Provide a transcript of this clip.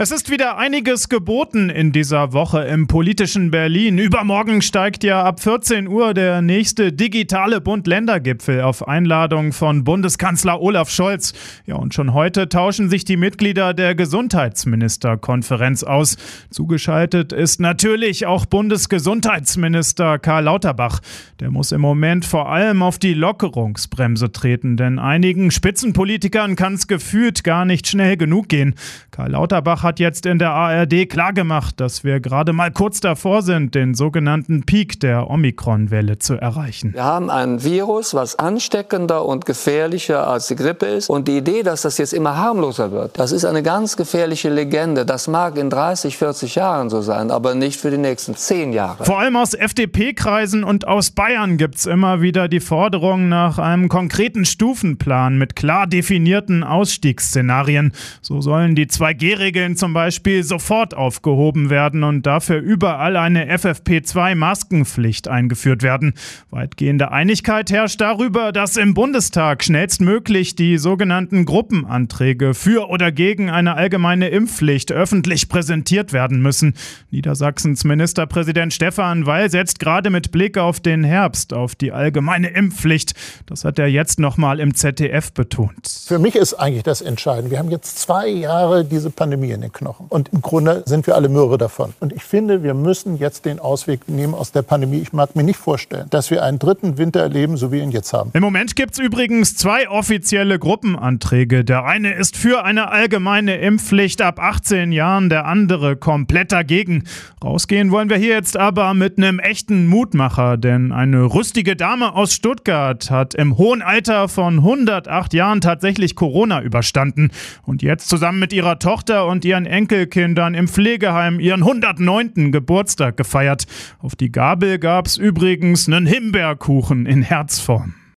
Es ist wieder einiges geboten in dieser Woche im politischen Berlin. Übermorgen steigt ja ab 14 Uhr der nächste digitale Bund-Länder-Gipfel auf Einladung von Bundeskanzler Olaf Scholz. Ja, und schon heute tauschen sich die Mitglieder der Gesundheitsministerkonferenz aus. Zugeschaltet ist natürlich auch Bundesgesundheitsminister Karl Lauterbach. Der muss im Moment vor allem auf die Lockerungsbremse treten, denn einigen Spitzenpolitikern kann es gefühlt gar nicht schnell genug gehen. Karl Lauterbach hat jetzt in der ARD klargemacht, dass wir gerade mal kurz davor sind, den sogenannten Peak der Omikron-Welle zu erreichen. Wir haben ein Virus, was ansteckender und gefährlicher als die Grippe ist. Und die Idee, dass das jetzt immer harmloser wird, das ist eine ganz gefährliche Legende. Das mag in 30, 40 Jahren so sein, aber nicht für die nächsten 10 Jahre. Vor allem aus FDP-Kreisen und aus Bayern gibt es immer wieder die Forderung nach einem konkreten Stufenplan mit klar definierten Ausstiegsszenarien. So sollen die 2G-Regeln zum Beispiel sofort aufgehoben werden und dafür überall eine FFP2-Maskenpflicht eingeführt werden. Weitgehende Einigkeit herrscht darüber, dass im Bundestag schnellstmöglich die sogenannten Gruppenanträge für oder gegen eine allgemeine Impfpflicht öffentlich präsentiert werden müssen. Niedersachsens Ministerpräsident Stefan Weil setzt gerade mit Blick auf den Herbst auf die allgemeine Impfpflicht. Das hat er jetzt nochmal im ZDF betont. Für mich ist eigentlich das Entscheidende. Wir haben jetzt 2 Jahre diese Pandemie in den Knochen. Und im Grunde sind wir alle mürbe davon. Und ich finde, wir müssen jetzt den Ausweg nehmen aus der Pandemie. Ich mag mir nicht vorstellen, dass wir einen dritten Winter erleben, so wie wir ihn jetzt haben. Im Moment gibt es übrigens 2 offizielle Gruppenanträge. Der eine ist für eine allgemeine Impfpflicht ab 18 Jahren, der andere komplett dagegen. Rausgehen wollen wir hier jetzt aber mit einem echten Mutmacher, denn eine rüstige Dame aus Stuttgart hat im hohen Alter von 108 Jahren tatsächlich Corona überstanden und jetzt zusammen mit ihrer Tochter und ihren Enkelkindern im Pflegeheim ihren 109. Geburtstag gefeiert. Auf die Gabel gab's übrigens einen Himbeerkuchen in Herzform.